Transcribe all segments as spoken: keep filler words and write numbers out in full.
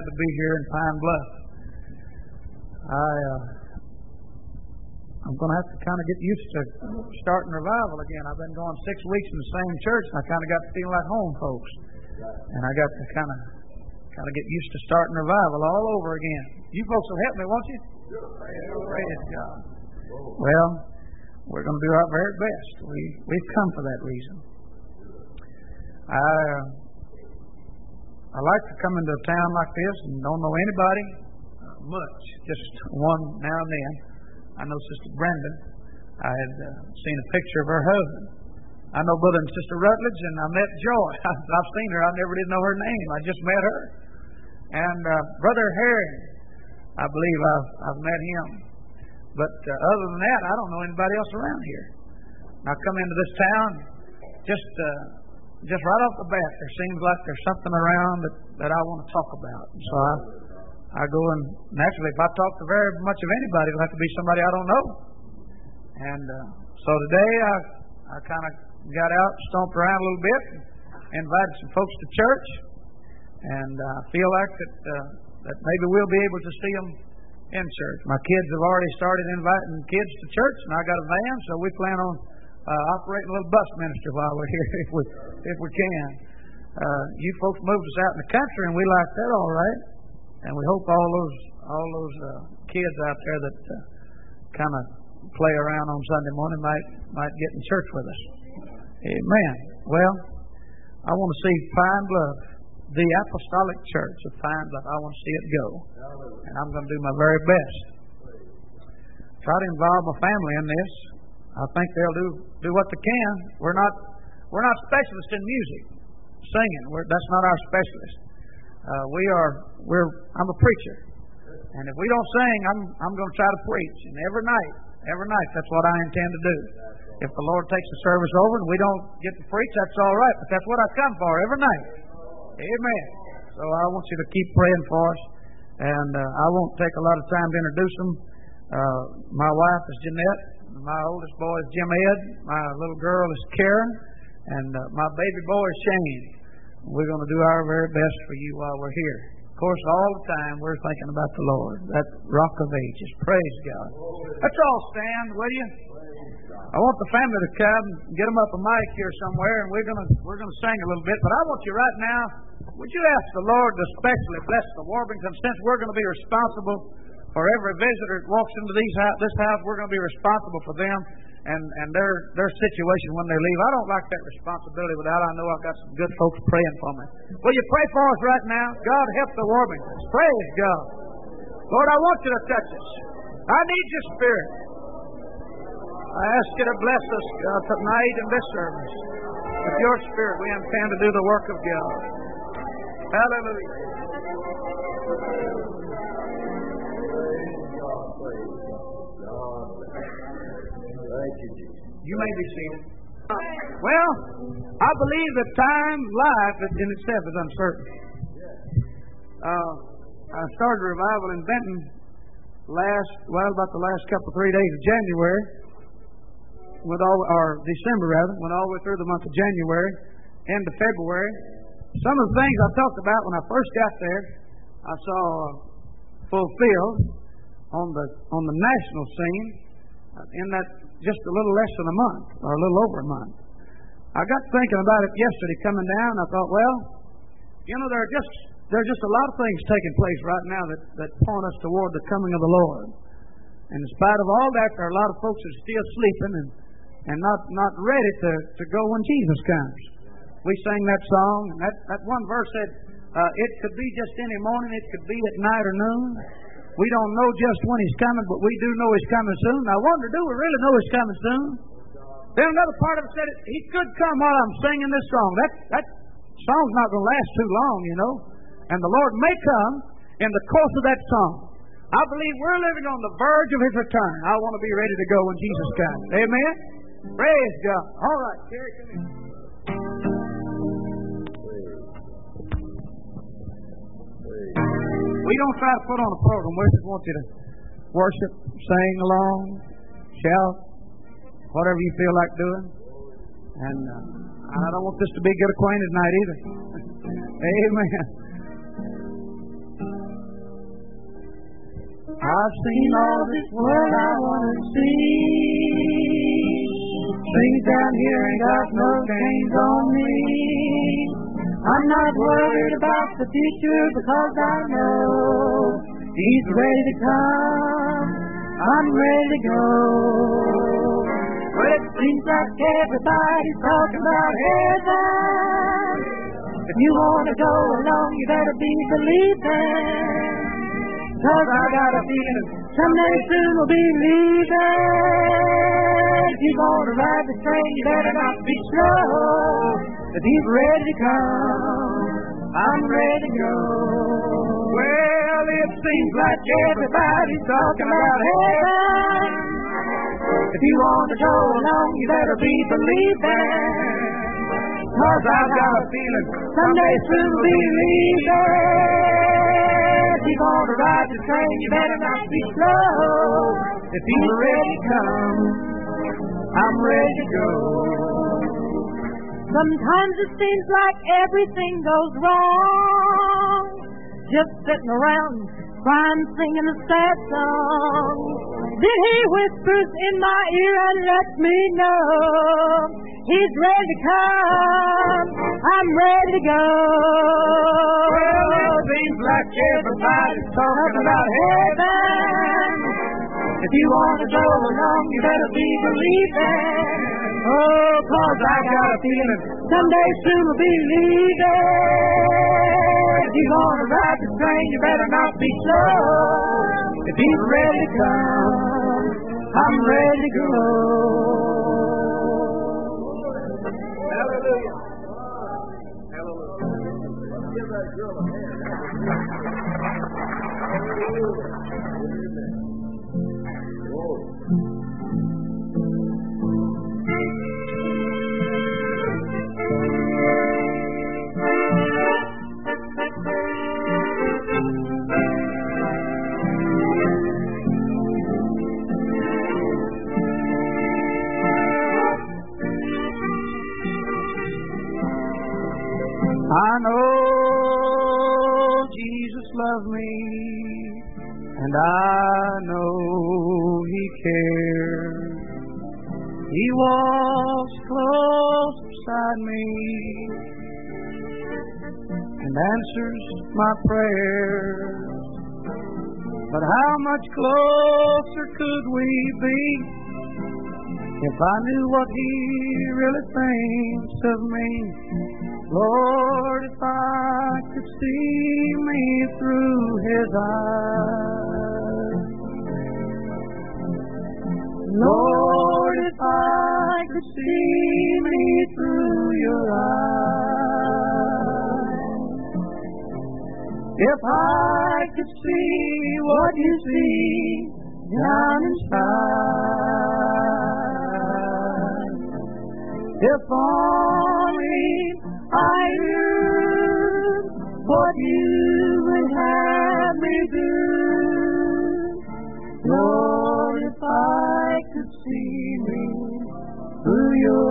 to be here in Pine Bluff. I, uh, I'm going to have to kind of get used to starting revival again. I've been going six weeks in the same church, and I kind of got to feel like home, folks. And I got to kind of kind of get used to starting revival all over again. You folks will help me, won't you? Praise God. Well, we're going to do our very best. We, we've come for that reason. I, uh, I like to come into a town like this and don't know anybody uh, much, just one now and then. I know Sister Brenda. I had uh, seen a picture of her husband. I know Brother and Sister Rutledge, and I met Joy. I've seen her. I never did know her name. I just met her. And uh, Brother Harry, I believe I've, I've met him. But uh, other than that, I don't know anybody else around here. And I come into this town, just uh, just right off the bat, there seems like there's something around that, that I want to talk about. And so I, I go and, naturally, if I talk to very much of anybody, it'll have to be somebody I don't know. And uh, so today I, I kind of got out, stomped around a little bit, and invited some folks to church. And I uh, feel like that uh, that maybe we'll be able to see them in church. My kids have already started inviting kids to church, and I got a van, so we plan on uh, operating a little bus ministry while we're here, if we if we can. Uh, you folks moved us out in the country, and we like that all right. And we hope all those all those uh, kids out there that uh, kind of play around on Sunday morning might might get in church with us. Amen. Well, I want to see Pine Bluff, the Apostolic Church of Pine Bluff. I want to see it go, and I'm going to do my very best. Try to involve my family in this. I think they'll do do what they can. We're not we're not specialists in music, singing. We're, that's not our specialist. Uh, we are we're I'm a preacher, and if we don't sing, I'm I'm going to try to preach. And every night, every night, that's what I intend to do. If the Lord takes the service over and we don't get to preach, that's all right. But that's what I come for every night. Amen. So I want you to keep praying for us, and uh, I won't take a lot of time to introduce them. Uh, my wife is Jeanette. My oldest boy is Jim Ed. My little girl is Karen, and uh, my baby boy is Shane. We're going to do our very best for you while we're here. Of course, all the time we're thinking about the Lord, that Rock of Ages. Praise God. Let's all stand, will you? I want the family to come, get them up a mic here somewhere, and we're going to we're going to sing a little bit. But I want you right now, would you ask the Lord to especially bless the Warbington, since we're going to be responsible for every visitor that walks into these this house. We're going to be responsible for them and and their their situation when they leave. I don't like that responsibility without I know I've got some good folks praying for me. Will you pray for us right now? God, help the Warbingtons. Praise God. Lord, I want you to touch us. I need your Spirit. I ask you to bless us, God, tonight in this service. With your Spirit, we intend to do the work of God. Hallelujah. Thank you, Jesus. You may be seated. Well, I believe that time, life, in itself is uncertain. Uh, I started a revival in Benton last, well, about the last couple, three days of January, went all, or December rather, went all the way through the month of January, into February. Some of the things I talked about when I first got there, I saw fulfilled on the on the national scene in that just a little less than a month, or a little over a month. I got thinking about it yesterday coming down, and I thought, well, you know, there are just there are just a lot of things taking place right now that, that point us toward the coming of the Lord. And in spite of all that, there are a lot of folks that are still sleeping and, and not, not ready to, to go when Jesus comes. We sang that song, and that, that one verse said, uh, it could be just any morning, it could be at night or noon. We don't know just when He's coming, but we do know He's coming soon. I wonder, do we really know He's coming soon? Then another part of it said, He could come while I'm singing this song. That, that song's not going to last too long, you know. And the Lord may come in the course of that song. I believe we're living on the verge of His return. I want to be ready to go when Jesus comes. Amen? Praise God. All right, Terry, come here. We don't try to put on a program. We just want you to worship, sing along, shout, whatever you feel like doing. And uh, I don't want this to be get acquainted night either. Amen. I've seen all this world I want to see. Things down here ain't got no stains on me. I'm not worried about the future because I know He's ready to come. I'm ready to go. Well, it seems like everybody's talking about heaven. If you want to go along, you better be believing. Cause I got a feeling someday soon we'll be leaving. If you want to ride the train, you better not be slow. If He's ready to come, I'm ready to go. Well, it seems like everybody's talking about heaven. If you want to go along, you better be believing. Cause I've got a feeling someday soon we'll be leaving. If you want to ride the train, you better not be slow. If He's ready to come, I'm ready to go. Sometimes it seems like everything goes wrong. Just sitting around crying, singing a sad song. Then He whispers in my ear and lets me know He's ready to come. I'm ready to go. Well, it seems like everybody's talking about heaven. If you want to go along, you better be believing. Oh, cause I got a feeling someday soon we'll be leaving. If you want to ride the train, you better not be slow. If He's ready to come, I'm ready to go. Hallelujah. Hallelujah. Give that girl a hand. I know Jesus loves me, and I know He cares. He walks close beside me and answers my prayers. But how much closer could we be if I knew what He really thinks of me? Lord, if I could see me through His eyes. Lord, if I could see me through Your eyes. If I could see what You see down inside. If only I knew what You would have me do. Lord, if I could see me through Your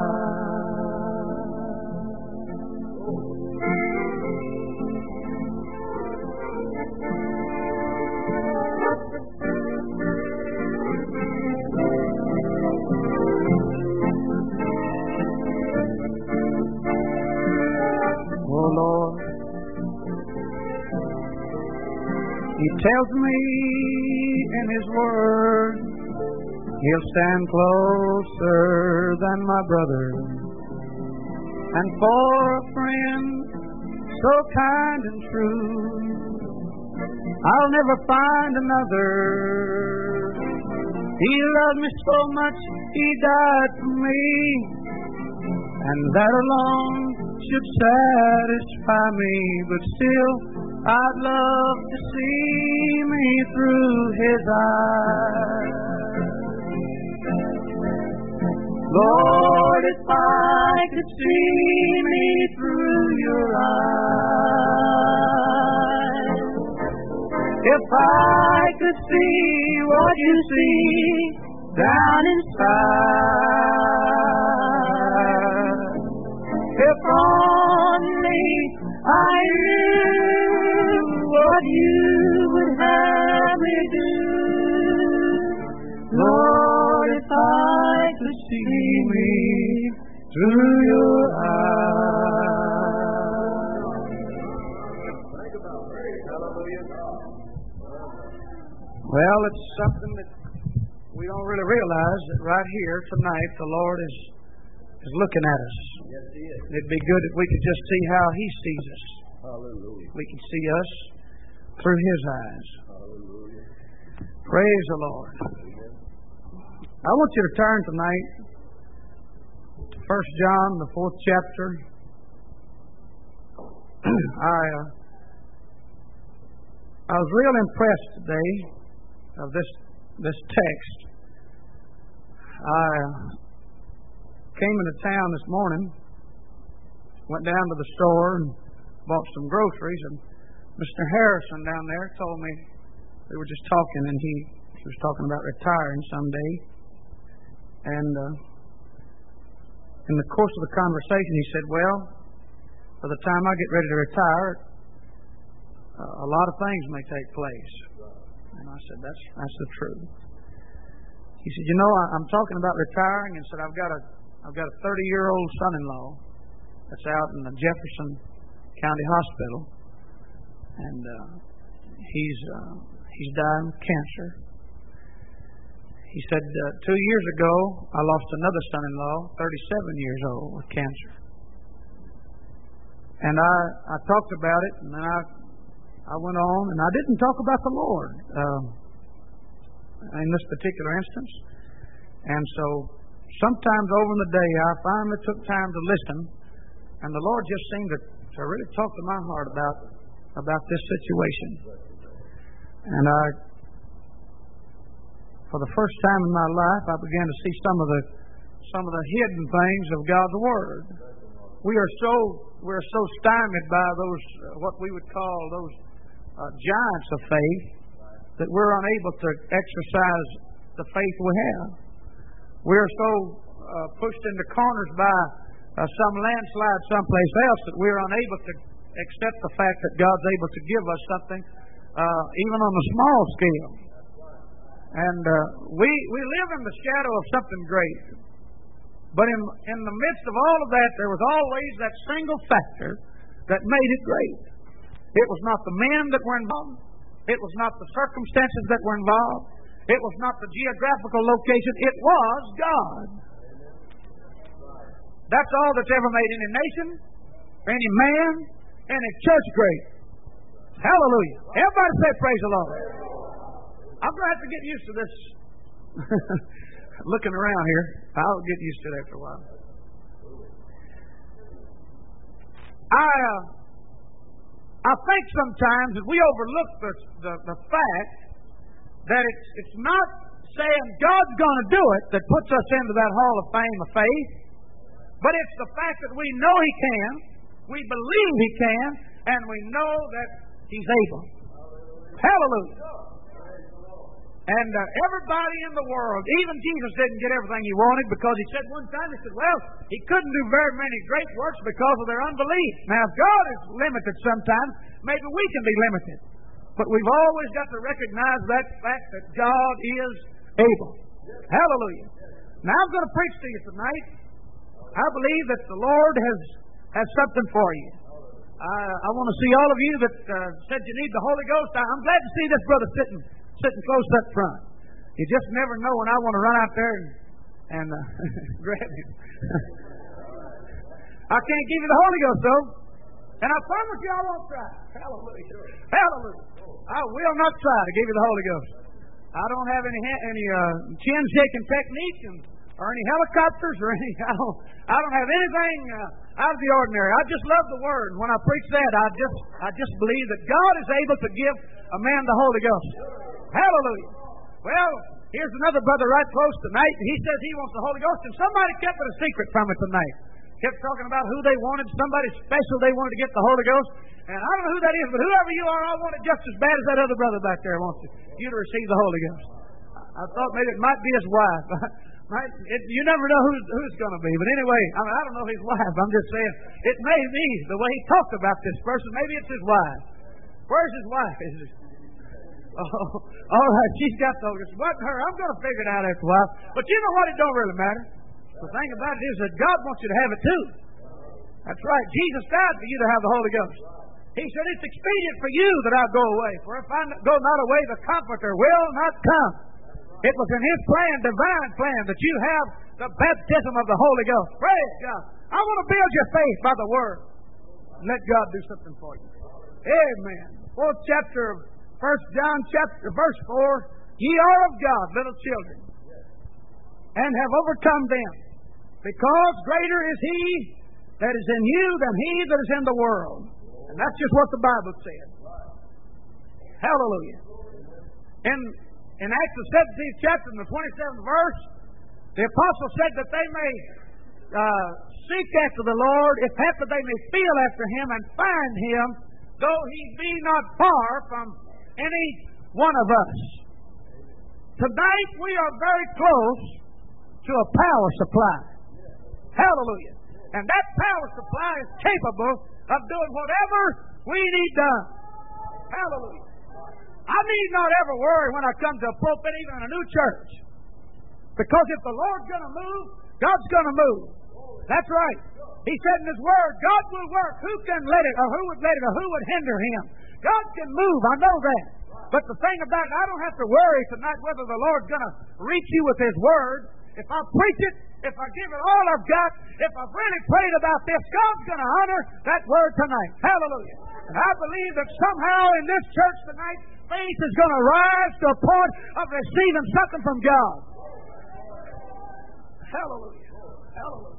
Lord, He tells me in His Word He'll stand closer than my brother, and for a friend so kind and true I'll never find another. He loved me so much He died for me, and that alone should satisfy me. But still, I'd love to see me through His eyes. Lord, if I could see me through Your eyes. If I could see what You see down inside. If only I knew what You would have me do. through your eyes. Well, it's something that we don't really realize, that right here tonight the Lord is is looking at us. Yes, He is. It'd be good if we could just see how He sees us. Hallelujah. We can see us through His eyes. Hallelujah. Praise the Lord. I want you to turn tonight, First John, the fourth chapter. I uh, I was real impressed today of this this text. I uh, came into town this morning, went down to the store and bought some groceries, and Mister Harrison down there told me, we were just talking, and he, he was talking about retiring someday. And uh, in the course of the conversation, he said, well, by the time I get ready to retire, uh, a lot of things may take place. And I said, that's that's the truth. He said, you know, I, I'm talking about retiring, and said, I've got a I've got a thirty-year-old son-in-law that's out in the Jefferson County Hospital, and uh, he's uh, he's dying of cancer. He said, uh, two years ago, I lost another son-in-law, thirty-seven years old, with cancer. And I, I talked about it, and then I, I went on, and I didn't talk about the Lord uh, in this particular instance. And so sometimes over in the day, I finally took time to listen, and the Lord just seemed to, to really talk to my heart about, about this situation. And I... For the first time in my life, I began to see some of the some of the hidden things of God's Word. We are so we are so stymied by those uh, what we would call those uh, giants of faith that we're unable to exercise the faith we have. We are so uh, pushed into corners by uh, some landslide someplace else that we're unable to accept the fact that God's able to give us something, uh, even on a small scale. And uh, we we live in the shadow of something great. But in in the midst of all of that, there was always that single factor that made it great. It was not the men that were involved. It was not the circumstances that were involved. It was not the geographical location. It was God. That's all that's ever made any nation, any man, any church great. Hallelujah. Everybody say praise the Lord. I'm going to have to get used to this looking around here. I'll get used to it after a while. I uh, I think sometimes that we overlook the, the, the fact that it's, it's not saying God's going to do it that puts us into that hall of fame of faith, but it's the fact that we know He can, we believe He can, and we know that He's able. Hallelujah. And uh, everybody in the world, even Jesus didn't get everything He wanted, because He said one time, He said, well, He couldn't do very many great works because of their unbelief. Now, if God is limited sometimes, maybe we can be limited. But we've always got to recognize that fact that God is able. Hallelujah. Now, I'm going to preach to you tonight. I believe that the Lord has, has something for you. I, I want to see all of you that uh, said you need the Holy Ghost. I'm glad to see this brother sitting sitting close up front. You just never know when I want to run out there and, and uh, grab him. I can't give you the Holy Ghost, though. And I promise you I won't try. Hallelujah. Hallelujah. I will not try to give you the Holy Ghost. I don't have any any uh, chin-shaking technique and, or any helicopters or any. I don't, I don't have anything uh, out of the ordinary. I just love the Word. When I preach that, I just I just believe that God is able to give a man the Holy Ghost. Hallelujah. Well, here's another brother right close tonight, and he says he wants the Holy Ghost, and somebody kept it a secret from it tonight. Kept talking about who they wanted, somebody special they wanted to get the Holy Ghost. And I don't know who that is, but whoever you are, I want it just as bad as that other brother back there wants you to receive the Holy Ghost. I thought maybe it might be his wife. Right? It, you never know who's, who it's going to be. But anyway, I mean, I don't know his wife. I'm just saying, it may be the way he talked about this person. Maybe it's his wife. Where's his wife? Is it? Oh, all right, she's got the Holy Ghost. It wasn't her. I'm going to figure it out after a while. But you know what? It don't really matter. The thing about it is that God wants you to have it too. That's right. Jesus died for you to have the Holy Ghost. He said, it's expedient for you that I go away. For if I go not away, the Comforter will not come. It was in His plan, divine plan, that you have the baptism of the Holy Ghost. Praise God. I want to build your faith by the Word. Let God do something for you. Amen. Fourth chapter of First John chapter, verse four. Ye are of God, little children, and have overcome them, because greater is He that is in you than he that is in the world. And that's just what the Bible said. Hallelujah. In, in Acts the seventeenth chapter, in the twenty-seventh verse, the apostle said that they may uh, seek after the Lord, if haply they may feel after Him and find Him, though He be not far from any one of us. Tonight we are very close to a power supply. Hallelujah. And that power supply is capable of doing whatever we need done. Hallelujah. I need not ever worry when I come to a pulpit, even in a new church. Because if the Lord's going to move, God's going to move. That's right. He said in His Word, God will work. Who can let it, or who would let it, or who would hinder Him? God can move. I know that. But the thing about it, I don't have to worry tonight whether the Lord's going to reach you with His Word. If I preach it, if I give it all I've got, if I've really prayed about this, God's going to honor that Word tonight. Hallelujah. And I believe that somehow in this church tonight, faith is going to rise to a point of receiving something from God. Hallelujah. Hallelujah.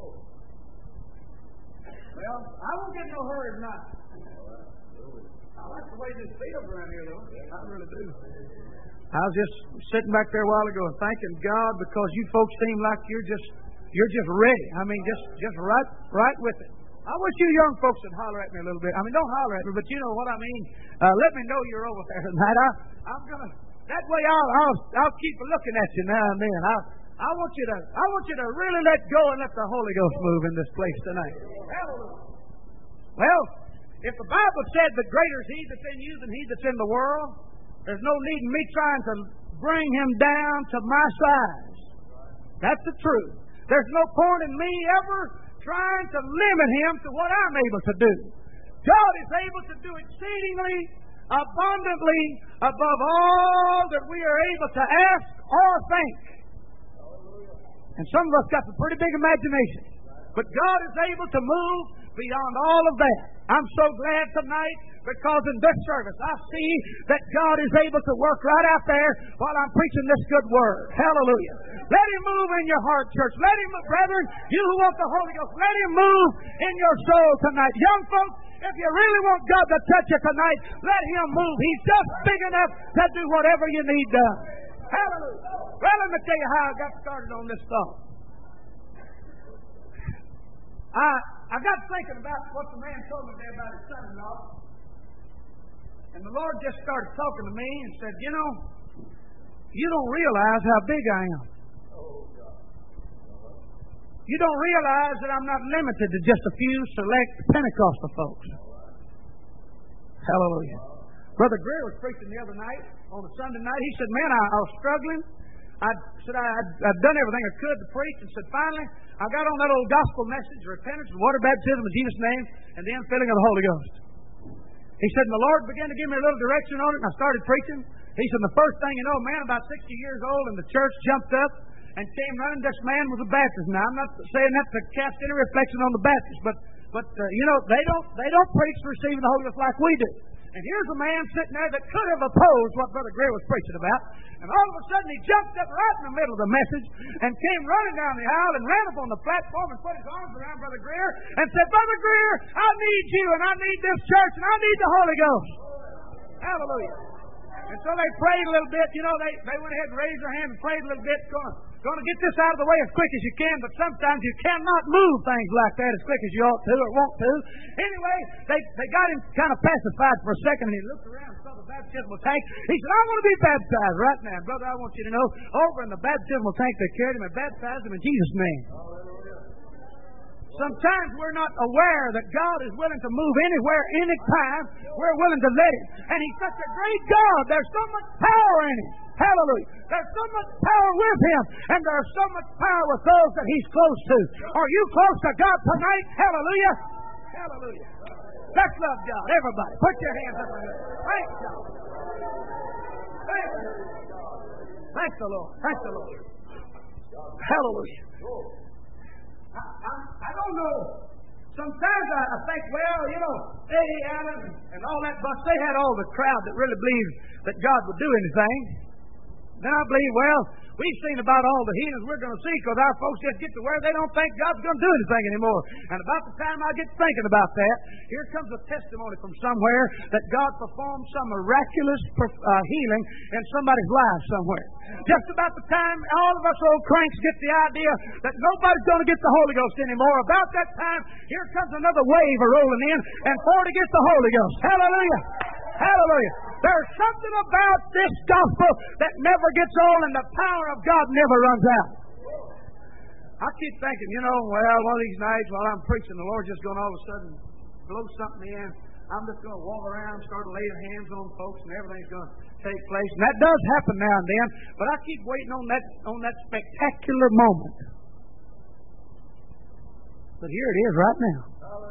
Well, I won't get no hurry tonight. I like the way this feels around here, though. I really do. I was just sitting back there a while ago and thanking God because you folks seem like you're just you're just ready. I mean, just just right right with it. I wish you young folks would holler at me a little bit. I mean, don't holler at me, but you know what I mean. Uh, let me know you're over there tonight. I, I'm gonna that way. I'll I'll I'll keep looking at you now and then. I I want you to I want you to really let go and let the Holy Ghost move in this place tonight. Hallelujah. Well, if the Bible said that greater is He that's in you than he that's in the world, there's no need in me trying to bring Him down to my size. That's the truth. There's no point in me ever trying to limit Him to what I'm able to do. God is able to do exceedingly, abundantly, above all that we are able to ask or think. And some of us got some pretty big imagination. But God is able to move beyond all of that. I'm so glad tonight because in this service I see that God is able to work right out there while I'm preaching this good word. Hallelujah. Let Him move in your heart, church. Let Him, brethren, you who want the Holy Ghost, let Him move in your soul tonight. Young folks, if you really want God to touch you tonight, let Him move. He's just big enough to do whatever you need done. Hallelujah. Well, let me tell you how I got started on this thought. I I got thinking about what the man told me there about his son-in-law. And the Lord just started talking to me and said, you know, you don't realize how big I am. You don't realize that I'm not limited to just a few select Pentecostal folks. Hallelujah. Brother Greer was preaching the other night, on a Sunday night. He said, man, I, I was struggling. I said I, I'd, I'd done everything I could to preach, and said, finally, I got on that old gospel message, repentance, water baptism in Jesus' name, and the infilling of the Holy Ghost. He said, and the Lord began to give me a little direction on it, and I started preaching. He said, the first thing you know, a man about sixty years old in the church jumped up and came running. This man was a Baptist. Now, I'm not saying that to cast any reflection on the Baptists, but, but uh, you know, they don't, they don't preach receiving the Holy Ghost like we do. And here's a man sitting there that could have opposed what Brother Greer was preaching about. And all of a sudden he jumped up right in the middle of the message and came running down the aisle and ran up on the platform and put his arms around Brother Greer and said, Brother Greer, I need you and I need this church and I need the Holy Ghost. Hallelujah. And so they prayed a little bit. You know, they, they went ahead and raised their hand and prayed a little bit. Going, going to get this out of the way as quick as you can, but sometimes you cannot move things like that as quick as you ought to or want to. Anyway, they, they got him kind of pacified for a second, and he looked around and saw the baptismal tank. He said, I want to be baptized right now. Brother, I want you to know, over in the baptismal tank, they carried him and baptized him in Jesus' name. Sometimes we're not aware that God is willing to move anywhere, anytime. We're willing to let Him. And He's such a great God. There's so much power in Him. Hallelujah. There's so much power with Him, and there's so much power with those that He's close to. Are you close to God tonight? Hallelujah. Hallelujah. Let's love God. Everybody, put your hands up. Thank God. Thank you. Thank the Lord. Thank the Lord. Hallelujah. I, I, I don't know. Sometimes I, I think, well, you know, Eddie Allen and all that bunch, they had all the crowd that really believed that God would do anything. Then I believe, well, we've seen about all the healings we're going to see because our folks just get to where they don't think God's going to do anything anymore. And about the time I get thinking about that, here comes a testimony from somewhere that God performed some miraculous uh, healing in somebody's life somewhere. Just about the time all of us old cranks get the idea that nobody's going to get the Holy Ghost anymore, about that time, here comes another wave rolling in, and forty gets the Holy Ghost. Hallelujah! Hallelujah! There's something about this gospel that never gets old, and the power of God never runs out. I keep thinking, you know, well, one of these nights while I'm preaching, the Lord's just going to all of a sudden blow something in. I'm just going to walk around, start laying hands on folks, and everything's going to take place. And that does happen now and then, but I keep waiting on that on that spectacular moment. But here it is right now.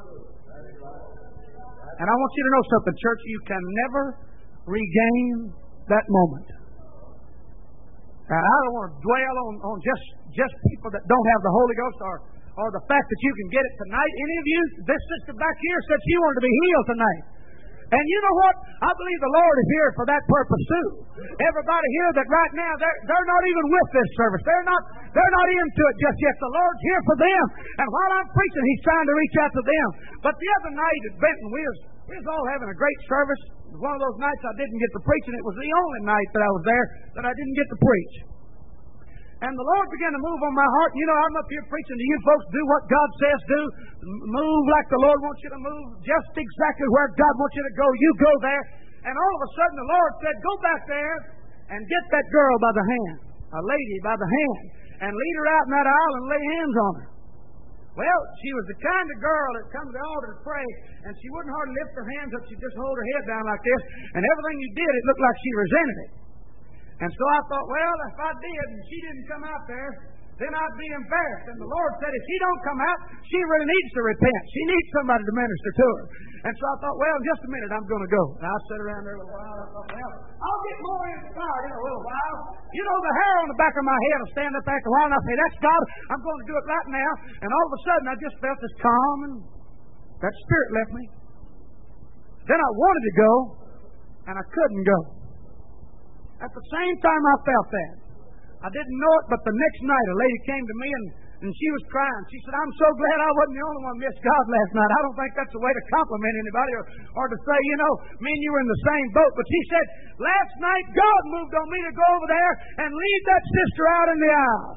And I want you to know something, church. You can never regain that moment. Now, I don't want to dwell on, on just, just people that don't have the Holy Ghost or, or the fact that you can get it tonight. Any of you, this sister back here said she wanted to be healed tonight. And you know what? I believe the Lord is here for that purpose too. Everybody here that right now, they're, they're not even with this service. They're not, they're not into it just yet. The Lord's here for them. And while I'm preaching, He's trying to reach out to them. But the other night at Benton, we was, we was all having a great service. It was one of those nights I didn't get to preach, and it was the only night that I was there that I didn't get to preach. And the Lord began to move on my heart. You know, I'm up here preaching to you folks. Do what God says do. Move like the Lord wants you to move. Just exactly where God wants you to go. You go there. And all of a sudden the Lord said, go back there and get that girl by the hand. A lady by the hand. And lead her out in that aisle and lay hands on her. Well, she was the kind of girl that come to the altar to pray, and she wouldn't hardly lift her hands up. She'd just hold her head down like this. And everything you did, it looked like she resented it. And so I thought, well, if I did and she didn't come out there, then I'd be embarrassed. And the Lord said, if she don't come out, she really needs to repent. She needs somebody to minister to her. And so I thought, well, in just a minute, I'm going to go. And I sat around there a little while. I thought, well, I'll get more inspired in a little while. You know, the hair on the back of my head will stand up after a while, and I say, that's God. I'm going to do it right now. And all of a sudden, I just felt this calm, and that spirit left me. Then I wanted to go, and I couldn't go. At the same time I felt that, I didn't know it, but the next night a lady came to me and, and she was crying. She said, I'm so glad I wasn't the only one missed God last night. I don't think that's a way to compliment anybody or, or to say, you know, me and you were in the same boat. But she said, last night God moved on me to go over there and lead that sister out in the aisle.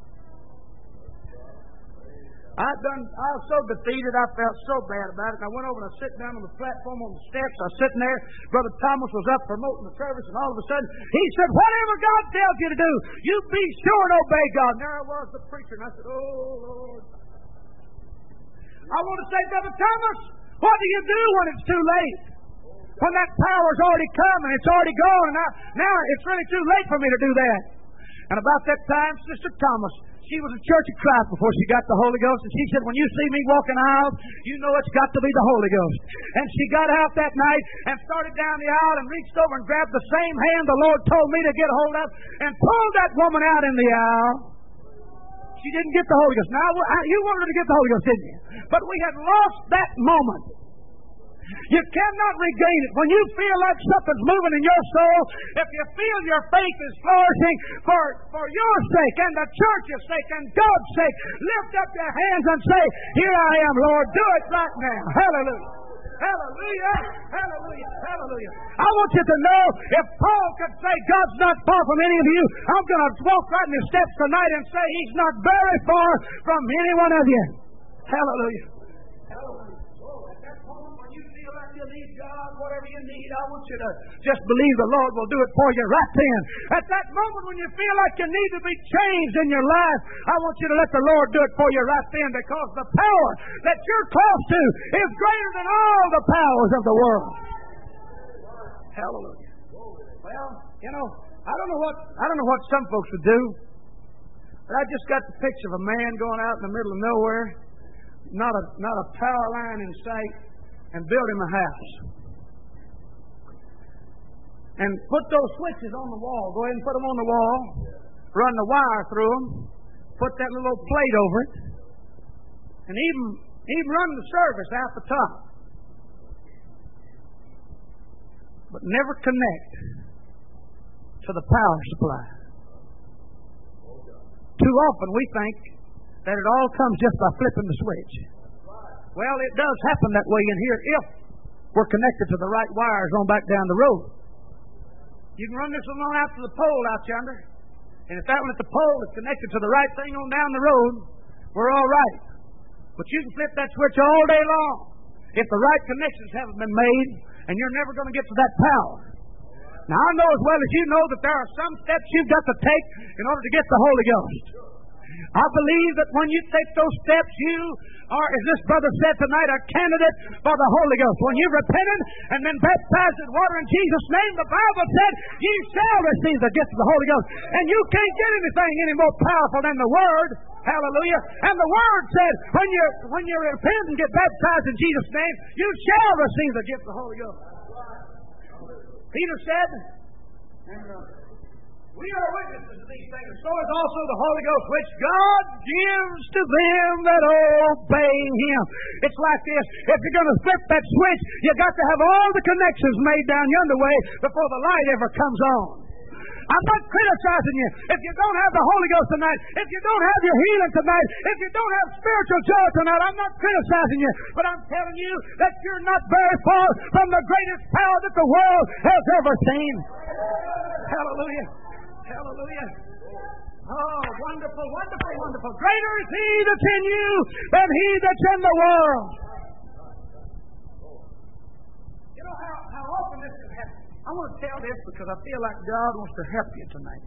I done. I was so defeated. I felt so bad about it. And I went over and I sat down on the platform on the steps. I was sitting there. Brother Thomas was up promoting the service, and all of a sudden he said, "Whatever God tells you to do, you be sure and obey God." And there I was, the preacher, and I said, "Oh Lord, I want to say, Brother Thomas, what do you do when it's too late? When that power's already come and it's already gone, and I, now it's really too late for me to do that." And about that time, Sister Thomas, she was in Church of Christ before she got the Holy Ghost. And she said, when you see me walking aisles, you know it's got to be the Holy Ghost. And she got out that night and started down the aisle and reached over and grabbed the same hand the Lord told me to get a hold of and pulled that woman out in the aisle. She didn't get the Holy Ghost. Now, you wanted her to get the Holy Ghost, didn't you? But we had lost that moment. You cannot regain it. When you feel like something's moving in your soul, if you feel your faith is flourishing for, for your sake and the church's sake and God's sake, lift up your hands and say, "Here I am, Lord. Do it right now." Hallelujah. Hallelujah. Hallelujah. Hallelujah. I want you to know, if Paul could say God's not far from any of you, I'm going to walk right in his steps tonight and say He's not very far from any one of you. Hallelujah. Hallelujah. You need God, whatever you need, I want you to just believe the Lord will do it for you right then. At that moment when you feel like you need to be changed in your life, I want you to let the Lord do it for you right then, because the power that you're close to is greater than all the powers of the world. Hallelujah. Well, you know, I don't know what I don't know what some folks would do, but I just got the picture of a man going out in the middle of nowhere, not a not a power line in sight, and build him a house. And put those switches on the wall. Go ahead and put them on the wall. Run the wire through them. Put that little plate over it. And even, even run the service out the top. But never connect to the power supply. Too often we think that it all comes just by flipping the switch. Well, it does happen that way in here if we're connected to the right wires on back down the road. You can run this along out to the pole out yonder, and if that one at the pole is connected to the right thing on down the road, we're all right. But you can flip that switch all day long if the right connections haven't been made, and you're never going to get to that power. Now, I know as well as you know that there are some steps you've got to take in order to get the Holy Ghost. I believe that when you take those steps, you are, as this brother said tonight, a candidate for the Holy Ghost. When you repented and been baptized in water in Jesus' name, the Bible said, ye shall receive the gift of the Holy Ghost. And you can't get anything any more powerful than the Word. Hallelujah. And the Word said, when you when you repent and get baptized in Jesus' name, you shall receive the gift of the Holy Ghost. Peter said, and uh, we are witnesses of these things. So is also the Holy Ghost, which God gives to them that obey Him. It's like this. If you're going to flip that switch, you've got to have all the connections made down yonder way before the light ever comes on. I'm not criticizing you. If you don't have the Holy Ghost tonight, if you don't have your healing tonight, if you don't have spiritual joy tonight, I'm not criticizing you. But I'm telling you that you're not very far from the greatest power that the world has ever seen. Hallelujah. Hallelujah. Oh, wonderful, wonderful, wonderful. Greater is He that's in you than he that's in the world. You know how, how often this can happen. I want to tell this because I feel like God wants to help you tonight.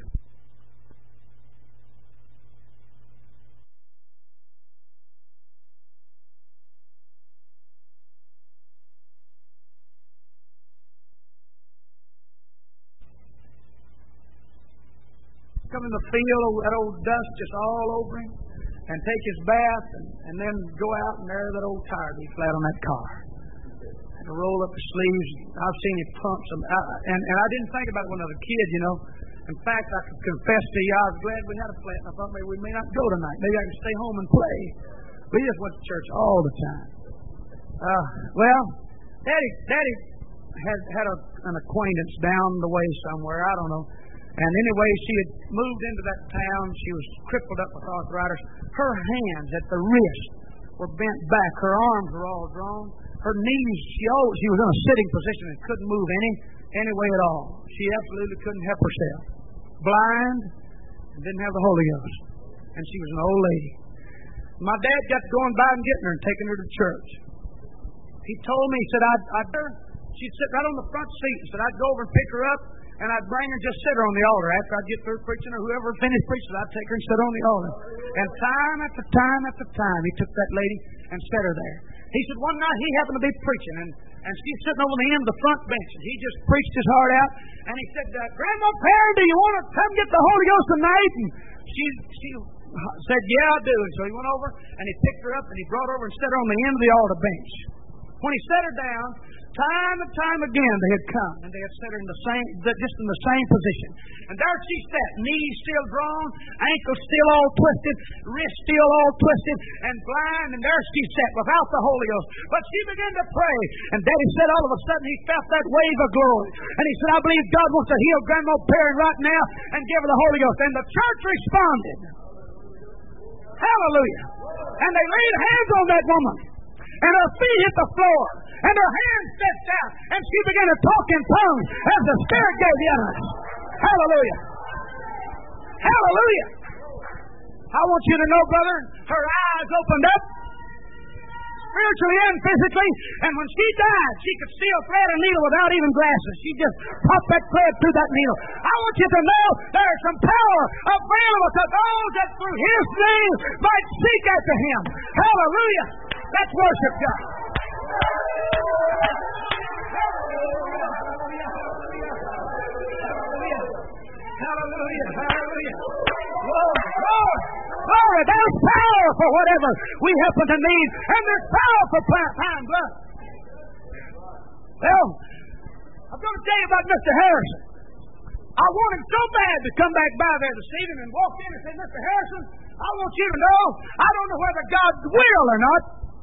Come in the field, that old dust just all over him, and take his bath, and, and then go out and there that old tire be flat on that car. And roll up his sleeves. I've seen him pump some, I, and, and I didn't think about it when I was a kid, you know. In fact, I could confess to you, I was glad we had a flat, and I thought maybe we may not go tonight. Maybe I could stay home and play. We just went to church all the time. Uh, well, Daddy, Daddy had had a, an acquaintance down the way somewhere. I don't know. And anyway, she had moved into that town. She was crippled up with arthritis. Her hands at the wrist were bent back. Her arms were all drawn. Her knees, she always, she was in a sitting position and couldn't move any, any way at all. She absolutely couldn't help herself. Blind and didn't have the Holy Ghost. And she was an old lady. My dad got to going by and getting her and taking her to church. He told me, he said, I'd, I'd she'd sit right on the front seat. He said, I'd go over and pick her up, and I'd bring her and just sit her on the altar. After I'd get through preaching, or whoever finished preaching, I'd take her and sit her on the altar. And time after time after time, he took that lady and set her there. He said one night he happened to be preaching, and, and she's sitting over the end of the front bench, and he just preached his heart out, and he said, uh, Grandma Perry, do you want to come get the Holy Ghost tonight? And she, she said, yeah, I do. And so he went over, and he picked her up, and he brought her over and set her on the end of the altar bench. When he set her down, time and time again they had come, and they had set her in the same, just in the same position. And there she sat, knees still drawn, ankles still all twisted, wrists still all twisted, and blind, and there she sat without the Holy Ghost. But she began to pray, and Daddy said all of a sudden he felt that wave of glory. And he said, I believe God wants to heal Grandma Perry right now and give her the Holy Ghost. And the church responded. Hallelujah. And they laid hands on that woman. And her feet hit the floor, and her hands stretched out, and she began to talk in tongues as the Spirit gave the utterance. Hallelujah. Hallelujah. I want you to know, brother, her eyes opened up, spiritually and physically, and when she died, she could still thread a needle without even glasses. She just popped that thread through that needle. I want you to know there's some power available to those that through His name might seek after Him. Hallelujah. Let's worship God. Hallelujah. Hallelujah. Hallelujah. Glory, glory, glory. There's power for whatever we happen to need. And there's power for fine blood. Well, I'm going to tell you about Mister Harrison. I want him so bad to come back by there this evening and walk in and say, Mister Harrison, I want you to know I don't know whether God will or not.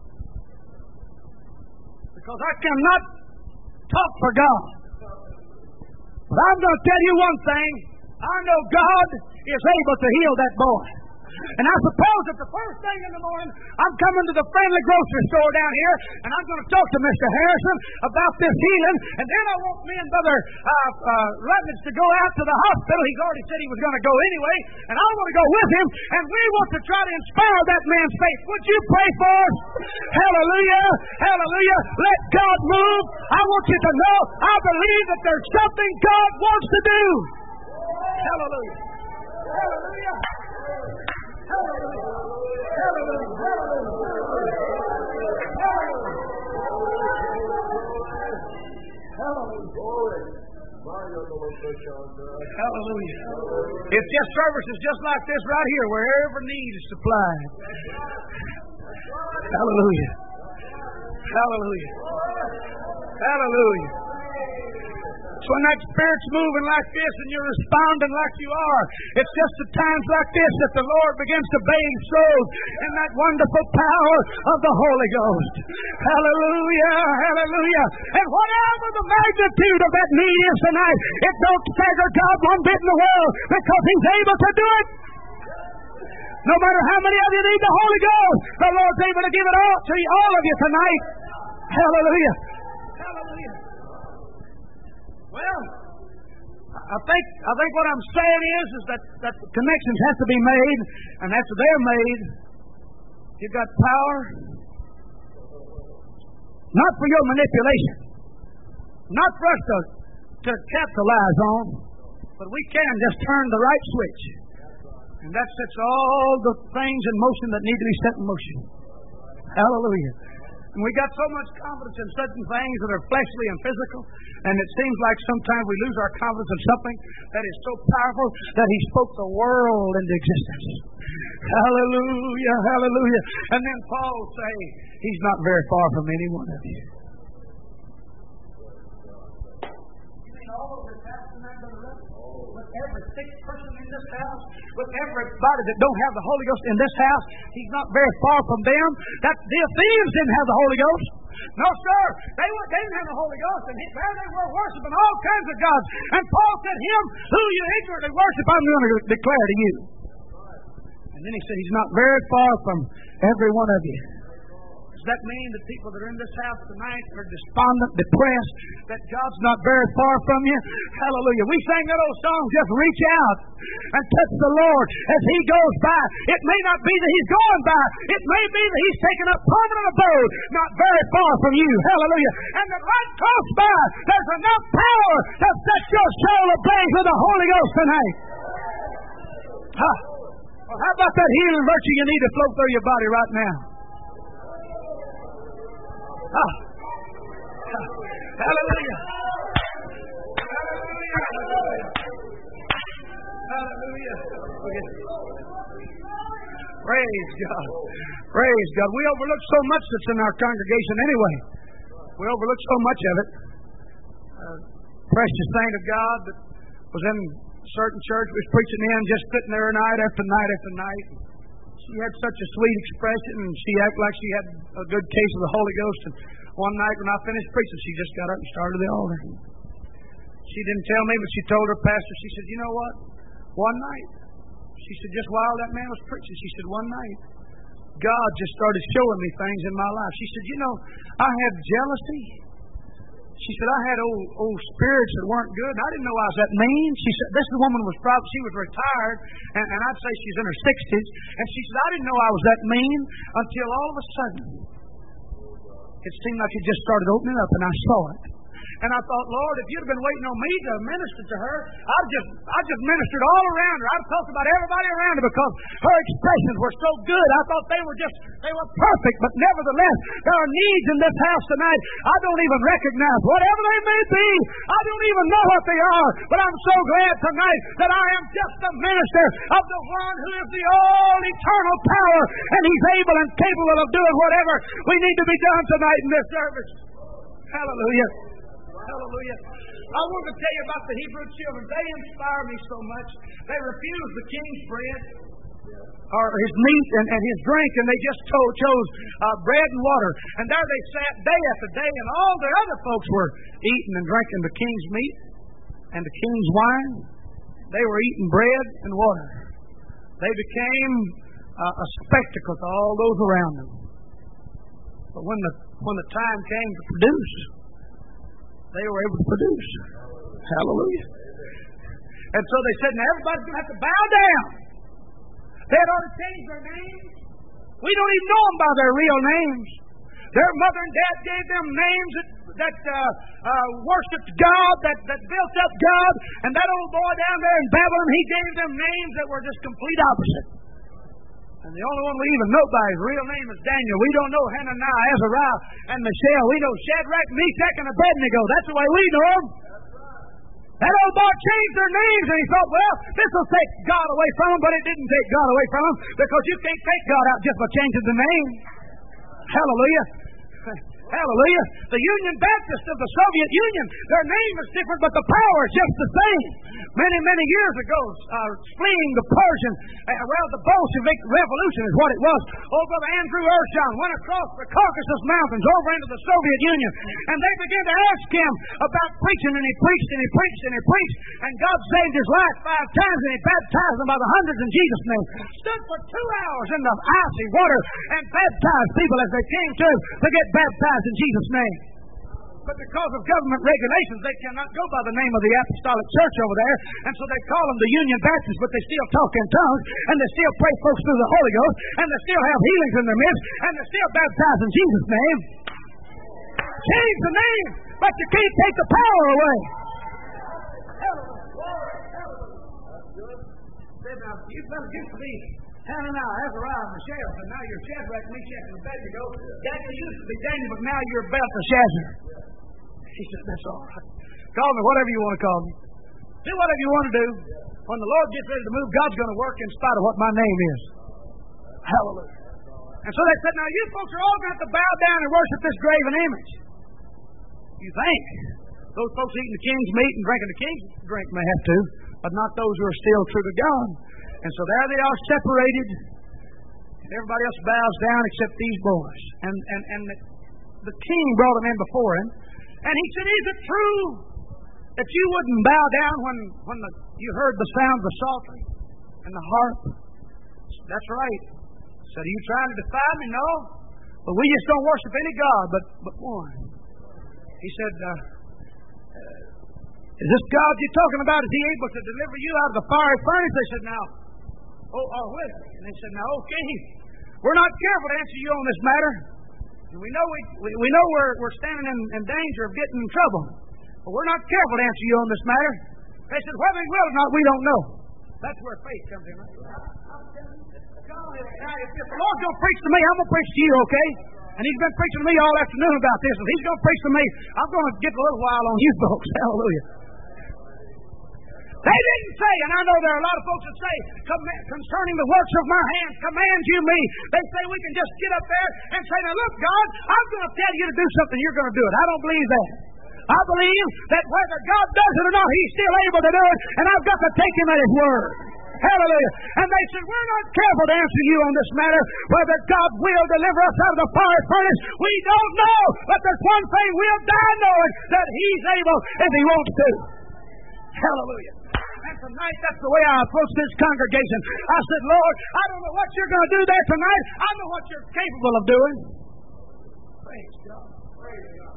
Because I cannot talk for God. But I'm going to tell you one thing. I know God is able to heal that boy. And I suppose that the first thing in the morning, I'm coming to the friendly grocery store down here, and I'm going to talk to Mister Harrison about this healing, and then I want me and Brother uh, uh, Rutledge to go out to the hospital. He's already said he was going to go anyway, and I want to go with him, and we want to try to inspire that man's faith. Would you pray for us? Hallelujah! Hallelujah! Let God move. I want you to know I believe that there's something God wants to do. Hallelujah! Hallelujah! Hallelujah. Hallelujah. Hallelujah. Hallelujah. It's just services just like this right here where every need is supplied. Hallelujah. Hallelujah. Hallelujah. So when that Spirit's moving like this and you're responding like you are, it's just at times like this that the Lord begins to bathe souls in that wonderful power of the Holy Ghost. Hallelujah, hallelujah. And whatever the magnitude of that need is tonight, it don't stagger God one bit in the world because He's able to do it. No matter how many of you need the Holy Ghost, the Lord's able to give it all to you, all of you tonight. Hallelujah. Hallelujah. Well, I think I think what I'm saying is is that, that the connections have to be made, and after they're made, you've got power, not for your manipulation, not for us to, to capitalize on, but we can just turn the right switch, and that sets all the things in motion that need to be set in motion. Hallelujah. And we got so much confidence in certain things that are fleshly and physical, and it seems like sometimes we lose our confidence in something that is so powerful that He spoke the world into existence. Hallelujah, hallelujah. And then Paul will say, He's not very far from any one of you. You mean all over this house tonight, Brother Russ? With every sick person in this house, with everybody that don't have the Holy Ghost in this house, He's not very far from them. That the Athenians didn't have the Holy Ghost. No, sir. They, were, they didn't have the Holy Ghost, and there they were worshiping all kinds of gods. And Paul said, Him who you ignorantly worship, I'm going to declare to you. And then he said, He's not very far from every one of you. Does that mean that people that are in this house tonight are despondent, depressed, that God's not very far from you? Hallelujah. We sang that old song, just reach out and touch the Lord as He goes by. It may not be that He's going by. It may be that He's taken up permanent abode, not very far from you. Hallelujah. And that right close by, there's enough power to set your soul ablaze with the Holy Ghost tonight. Huh. Well, how about that healing virtue you need to flow through your body right now? Ah. Hallelujah. Hallelujah. Hallelujah. Praise God. Praise God. We overlook so much that's in our congregation anyway. We overlook so much of it. A precious saint of God that was in a certain church, was preaching in, just sitting there night after night after night. She had such a sweet expression, and she acted like she had a good case of the Holy Ghost. And one night when I finished preaching, she just got up and started the altar. She didn't tell me, but she told her pastor, she said, you know what? One night, she said, just while that man was preaching, she said, one night, God just started showing me things in my life. She said, you know, I had jealousy. She said, I had old old spirits that weren't good, and I didn't know I was that mean. She said, this woman was probably, she was retired, and, and I'd say she's in her sixties, and she said, I didn't know I was that mean until all of a sudden, it seemed like it just started opening up, and I saw it. And I thought, Lord, if you'd have been waiting on me to minister to her, I'd just, I just ministered all around her. I'd talked about everybody around her because her expressions were so good. I thought they were just, they were perfect. But nevertheless, there are needs in this house tonight I don't even recognize. Whatever they may be, I don't even know what they are. But I'm so glad tonight that I am just a minister of the one who is the all eternal power, and He's able and capable of doing whatever we need to be done tonight in this service. Hallelujah. Hallelujah. I want to tell you about the Hebrew children. They inspire me so much. They refused the king's bread or his meat and, and his drink, and they just to- chose uh, bread and water. And there they sat day after day, and all the other folks were eating and drinking the king's meat and the king's wine. They were eating bread and water. They became uh, a spectacle to all those around them. But when the when the time came to produce, they were able to produce. Hallelujah. And so they said, now everybody's going to have to bow down. They had already changed their names. We don't even know them by their real names. Their mother and dad gave them names that, that uh, uh, worshipped God, that, that built up God. And that old boy down there in Babylon, he gave them names that were just complete opposite. And the only one we even know by his real name is Daniel. We don't know Hananiah, Azariah, and Mishael. We know Shadrach, Meshach, and Abednego. That's the way we know them. That old boy changed their names, and he thought, well, this will take God away from them, but it didn't take God away from them, because you can't take God out just by changing the name. Hallelujah. Hallelujah. The Union Baptist of the Soviet Union, their name is different, but the power is just the same. Many, many years ago, uh, fleeing the Persian, uh, well, the Bolshevik Revolution is what it was. Old Brother Andrew Urshan went across the Caucasus Mountains over into the Soviet Union, and they began to ask him about preaching, and he preached, and he preached, and he preached, and God saved his life five times, and he baptized them by the hundreds in Jesus' name. Stood for two hours in the icy water and baptized people as they came to him to get baptized in Jesus' name. But because of government regulations, they cannot go by the name of the Apostolic Church over there, and so they call them the Union Baptists, but they still talk in tongues, and they still pray folks through the Holy Ghost, and they still have healings in their midst, and they still baptize in Jesus' name. Change the name, but you can't take the power away. Now, you better get to be Hananiah, Azariah, Mishael, and now you're Shadrach, Meshach, and Abednego. Daniel used to be Daniel, but now you're Belteshazzar. He said, that's all right. Call me whatever you want to call me. Do whatever you want to do. When the Lord gets ready to move, God's going to work in spite of what my name is. Hallelujah. And so they said, now you folks are all going to have to bow down and worship this graven image. You think? Those folks eating the king's meat and drinking the king's drink may have to, but not those who are still true to God. And so there they are separated, and everybody else bows down except these boys. And and, and the, the king brought them in before him, and he said, is it true that you wouldn't bow down when, when the, you heard the sound of the psaltery and the harp? Said, that's right. He said, are you trying to defy me? No. But we just don't worship any God but, but one. He said, uh, uh, is this God you're talking about, is he able to deliver you out of the fiery furnace? They said, now, oh, oh, wait. And they said, now, okay, we're not careful to answer you on this matter. We know we, we, we know we're, we're standing in, in danger of getting in trouble, but we're not careful to answer you on this matter. They said, whether he will or not, we don't know. That's where faith comes in, right? Now, if the Lord's going to preach to me, I'm going to preach to you, okay? And he's been preaching to me all afternoon about this. If he's going to preach to me, I'm going to get a little while on you folks. Hallelujah. They didn't say, and I know there are a lot of folks that say, concerning the works of my hands, command you me. They say we can just get up there and say, now look, God, I'm going to tell you to do something, you're going to do it. I don't believe that. I believe that whether God does it or not, he's still able to do it, and I've got to take him at his word. Hallelujah. And they said, we're not careful to answer you on this matter, whether God will deliver us out of the fire furnace. We don't know, but there's one thing we'll die knowing, that he's able if he wants to. Hallelujah. And tonight, that's the way I approach this congregation. I said, Lord, I don't know what you're going to do there tonight. I know what you're capable of doing. Praise God. Praise God.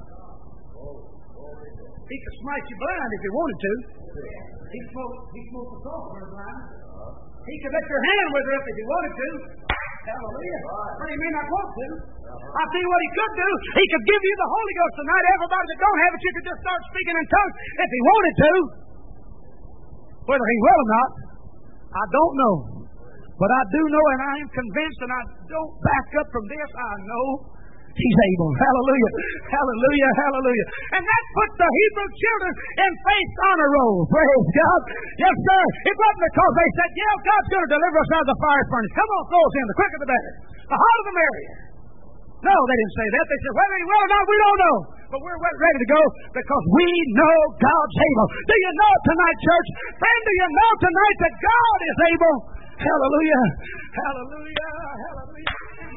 He could smite you blind if he wanted to. He smote, he smote the sulfur blind. He could let your hand wither if he wanted to. Hallelujah. But he may not want to. I'll tell you what he could do. He could give you the Holy Ghost tonight. Everybody that don't have it, you could just start speaking in tongues if he wanted to. Whether he will or not, I don't know. But I do know, and I am convinced, and I don't back up from this, I know he's able. Hallelujah. Hallelujah. Hallelujah. And that put the Hebrew children in faith on a roll. Praise God. Yes, sir. It wasn't because they said, yeah, God's going to deliver us out of the fire furnace. Come on, throw us in. The quicker the better. The hotter the merrier. No, they didn't say that. They said, whether he will or not, we don't know. But we're ready to go because we know God's able. Do you know it tonight, church? Friend, do you know tonight that God is able? Hallelujah. Hallelujah. Hallelujah.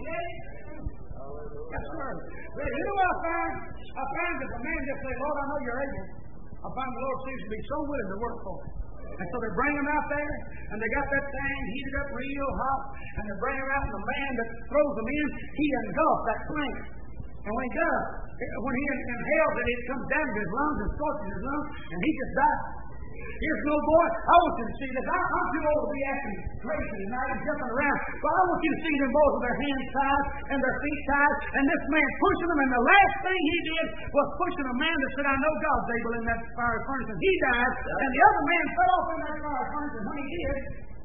Yes, sir. Well, you know what I find? I find that the man just say, Lord, I know you're able. I find the Lord seems to be so willing to work for him. And so they bring him out there, and they got that thing heated up real hot, and they bring him out, and the man that throws them in, he engulfs that flame. And when he does, when he inhales it, it comes down to his lungs and scorches his lungs, and he just dies. Here's no boy. I want you to see this. I, I'm too old to be acting crazy tonight and jumping around. But I want you to see them both with their hands tied and their feet tied, and this man pushing them. And the last thing he did was pushing a man that said, I know God's able in that fire furnace. And he died. And the other man fell off in that fire furnace. And when he did,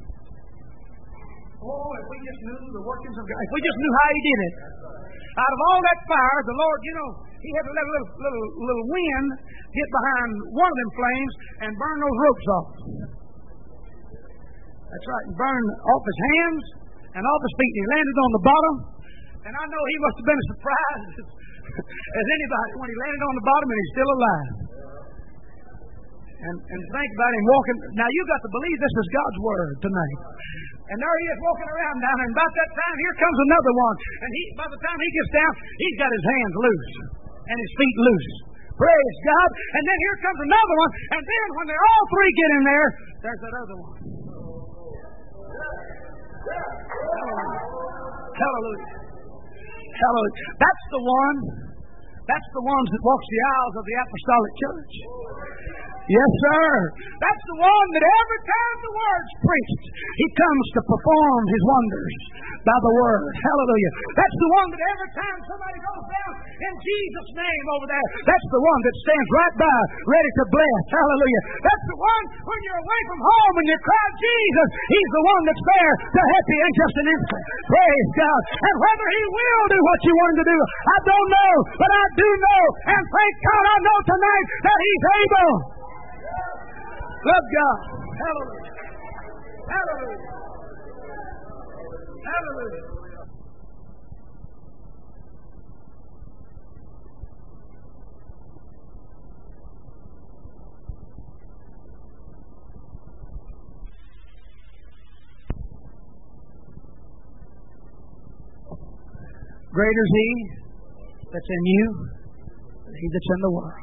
oh, if we just knew the workings of God, if we just knew how he did it. Out of all that fire, the Lord, you know, he had to let a little, little, little wind hit behind one of them flames and burn those ropes off. That's right, and burn off his hands and off his feet. He landed on the bottom, and I know he must have been as surprised as, as anybody when he landed on the bottom and he's still alive. And, and think about him walking. Now, you've got to believe this is God's word tonight. And there he is walking around down there. And about that time, here comes another one. And he, by the time he gets down, he's got his hands loose and his feet loose. Praise God. And then here comes another one. And then when they all three get in there, there's that other one. Hallelujah. Hallelujah. That's the one. That's the ones that walks the aisles of the apostolic church. Yes, sir. That's the one that every time the word's preached, he comes to perform his wonders by the word. Hallelujah. That's the one that every time somebody goes down in Jesus' name over there, that's the one that stands right by, ready to bless. Hallelujah. That's the one when you're away from home and you cry, Jesus, he's the one that's there to help you in just an instant. Praise God. And whether he will do what you want him to do, I don't know, but I do know, and thank God I know tonight that he's able. Love God. Hallelujah. Hallelujah. Hallelujah. Greater is he that's in you than he that's in the world.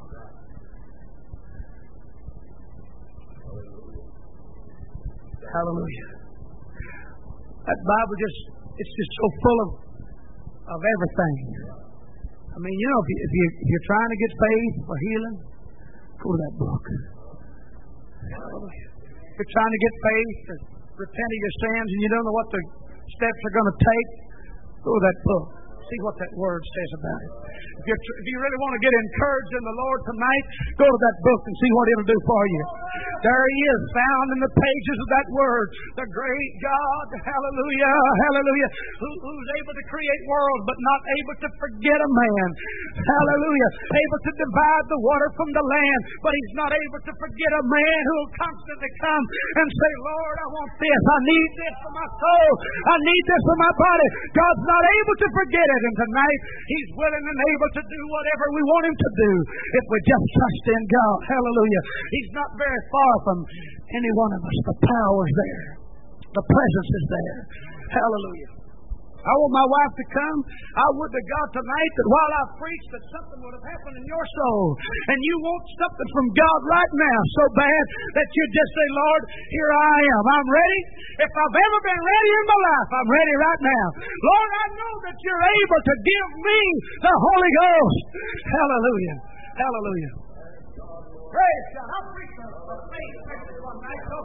Hallelujah. That Bible just, it's just so full of of everything. I mean, you know, if, you, if, you, if you're trying to get faith for healing, go to that book. Hallelujah. If you're trying to get faith to repent of your sins and you don't know what the steps are going to take, go to that book. See what that word says about it. If, you're, if you really want to get encouraged in the Lord tonight, go to that book and see what it'll do for you. There he is, found in the pages of that word, the great God, hallelujah, hallelujah, who, who's able to create worlds but not able to forget a man. Hallelujah. Able to divide the water from the land, but he's not able to forget a man who will constantly come and say, Lord, I want this. I need this for my soul. I need this for my body. God's not able to forget it. And tonight, he's willing and able to do whatever we want him to do if we just trust in God. Hallelujah. He's not very far from any one of us. The power's there. The presence is there. Hallelujah. I want my wife to come. I would to God tonight that while I preach that something would have happened in your soul. And you want something from God right now so bad that you just say, Lord, here I am. I'm ready. If I've ever been ready in my life, I'm ready right now. Lord, I know that you're able to give me the Holy Ghost. Hallelujah. Hallelujah. Praise God. I'll preach on faith one night, talking about what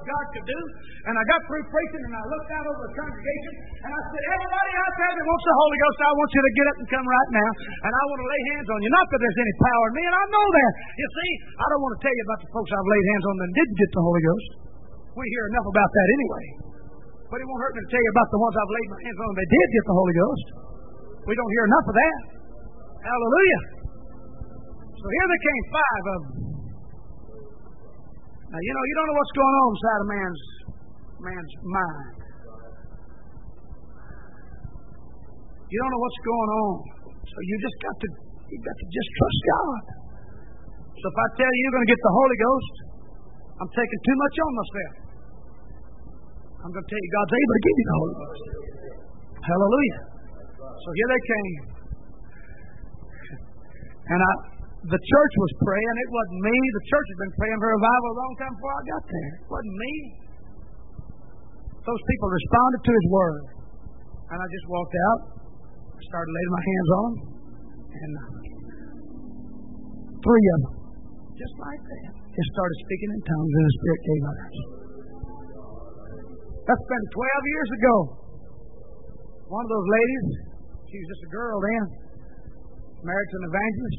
God could do. And I got through preaching, and I looked out over the congregation, and I said, everybody out there that wants the Holy Ghost, I want you to get up and come right now, and I want to lay hands on you. Not that there's any power in me, and I know that. You see, I don't want to tell you about the folks I've laid hands on that didn't get the Holy Ghost. We hear enough about that anyway. But it won't hurt me to tell you about the ones I've laid my hands on that did get the Holy Ghost. We don't hear enough of that. Hallelujah. So here they came, five of them. Now, you know, you don't know what's going on inside a man's man's mind. You don't know what's going on. So you just got to you got to just trust God. So if I tell you you're going to get the Holy Ghost, I'm taking too much on myself. I'm going to tell you God's able to give you the Holy Ghost. Hallelujah. So here they came. And I The church was praying. It wasn't me. The church had been praying for revival a long time before I got there. It wasn't me. Those people responded to His Word. And I just walked out, started laying my hands on them, and three of them, just like that, just started speaking in tongues, and the Spirit gave utterance. That's been twelve years ago. One of those ladies, she was just a girl then, married to an evangelist.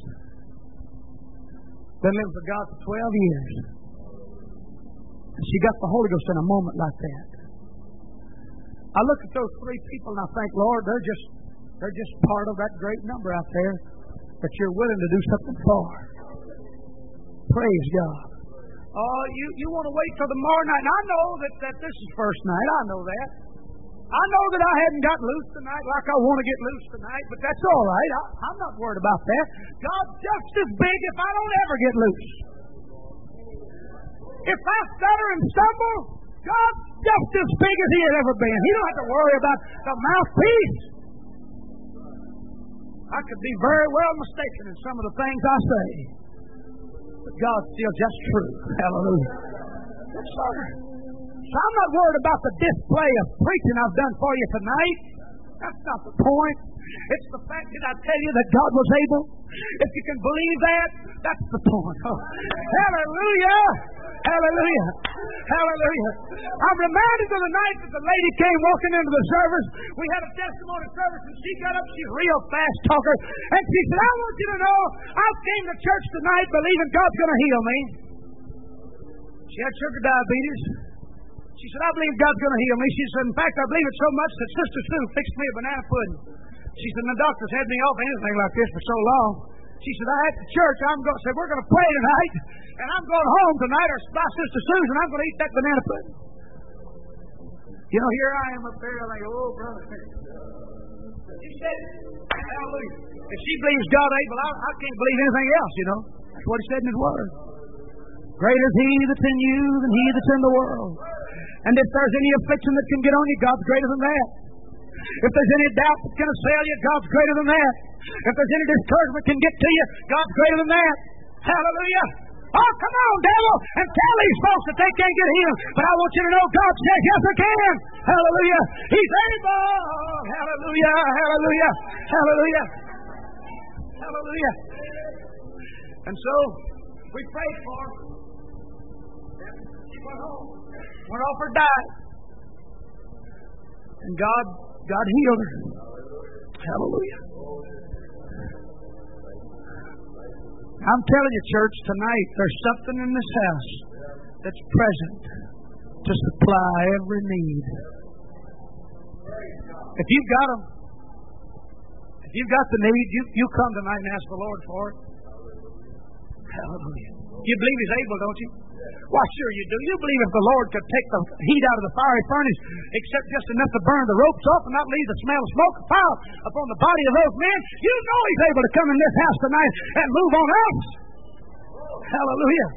Been living for God for twelve years. And she got the Holy Ghost in a moment like that. I look at those three people and I think, Lord, they're just they're just part of that great number out there that you're willing to do something for. Praise God. Oh, you, you want to wait till tomorrow night. And I know that, that this is first night. I know that. I know that I hadn't got loose tonight like I want to get loose tonight, but that's all right. I, I'm not worried about that. God's just as big if I don't ever get loose. If I stutter and stumble, God's just as big as He had ever been. He don't have to worry about the mouthpiece. I could be very well mistaken in some of the things I say, but God's still just true. Hallelujah. Yes, sir. So I'm not worried about the display of preaching I've done for you tonight. That's not the point. It's the fact that I tell you that God was able. If you can believe that, that's the point. Oh, hallelujah! Hallelujah! Hallelujah! I'm reminded of the night that the lady came walking into the service. We had a testimony service, and she got up. She's a real fast talker, and she said, "I want you to know, I came to church tonight believing God's going to heal me." She had sugar diabetes. She said, "I believe God's going to heal me." She said, "In fact, I believe it so much that Sister Sue fixed me a banana pudding." She said, "The doctors had me off anything like this for so long." She said, "I had to church. I'm going." Said, "We're going to pray tonight, and I'm going home tonight, or by Sister Sue's, and I'm going to eat that banana pudding." You know, here I am up there, like, "Oh, brother." She said, "Hallelujah. If she believes God able, I, I can't believe anything else." You know, that's what He said in His Word. Greater is He that's in you than he that's in the world. And if there's any affliction that can get on you, God's greater than that. If there's any doubt that can assail you, God's greater than that. If there's any discouragement can get to you, God's greater than that. Hallelujah. Oh, come on, devil, and tell these folks that they can't get healed. But I want you to know God says, yes, I can. Hallelujah. He's able. Hallelujah. Hallelujah. Hallelujah. Hallelujah. And so, we prayed for her. She went home. Went off or died. And God, God healed her. Hallelujah. I'm telling you, church, tonight there's something in this house that's present to supply every need. If you've got them, if you've got the need, you, you come tonight and ask the Lord for it. Hallelujah. You believe He's able, don't you? Why, sure you do. You believe if the Lord could take the heat out of the fiery furnace, except just enough to burn the ropes off and not leave the smell of smoke and fire upon the body of those men, you know He's able to come in this house tonight and move on us. Hallelujah.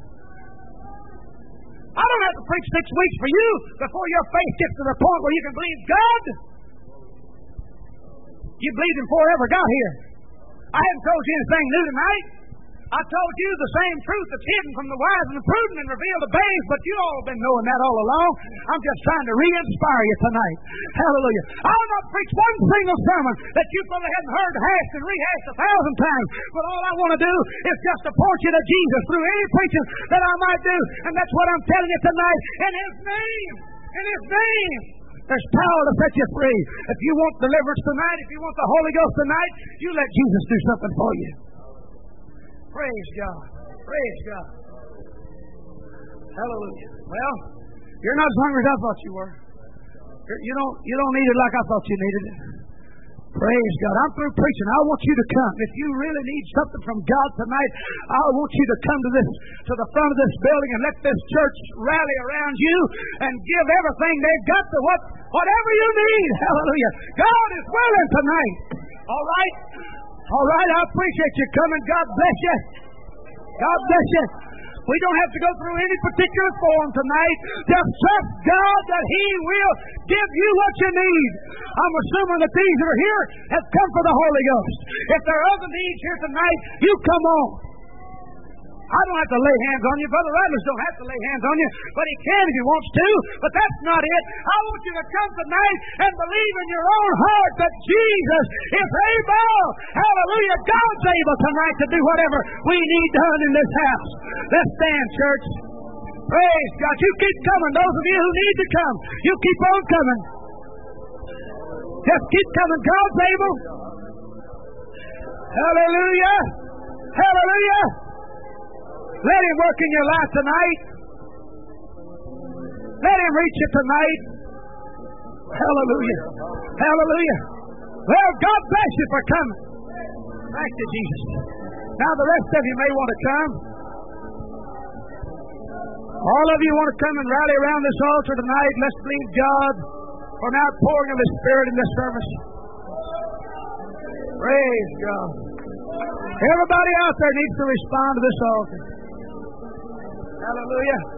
I don't have to preach six weeks for you before your faith gets to the point where you can believe God. You believed Him before I ever got here. I haven't told you anything new tonight. I told you the same truth that's hidden from the wise and the prudent and revealed to babes, but you all have been knowing that all along. I'm just trying to re-inspire you tonight. Hallelujah. I'll not preach one single sermon that you probably hadn't heard hashed and rehashed a thousand times, but all I want to do is just to point you to Jesus through any preaching that I might do, and that's what I'm telling you tonight. In His name, in His name, there's power to set you free. If you want deliverance tonight, if you want the Holy Ghost tonight, you let Jesus do something for you. Praise God. Praise God. Hallelujah. Well, you're not as hungry as I thought you were. You're, you don't you don't need it like I thought you needed it. Praise God. I'm through preaching. I want you to come. If you really need something from God tonight, I want you to come to this to the front of this building and let this church rally around you and give everything they've got to what whatever you need. Hallelujah. God is willing tonight. All right? All right, I appreciate you coming. God bless you. God bless you. We don't have to go through any particular form tonight. Just trust God that He will give you what you need. I'm assuming that these that are here have come for the Holy Ghost. If there are other needs here tonight, you come on. I don't have to lay hands on you. Brother Radlers don't have to lay hands on you, but he can if he wants to. But that's not it. I want you to come tonight and believe in your own heart that Jesus is able. Hallelujah. God's able tonight to do whatever we need done in this house. Let's stand, church. Praise God. You keep coming. Those of you who need to come, you keep on coming. Just keep coming. God's able. Hallelujah. Hallelujah. Let Him work in your life tonight. Let Him reach you tonight. Hallelujah. Hallelujah. Well, God bless you for coming. Thank you, Jesus. Now the rest of you may want to come. All of you want to come and rally around this altar tonight. Let's believe God for an outpouring of His Spirit in this service. Praise God. Everybody out there needs to respond to this altar. Hallelujah.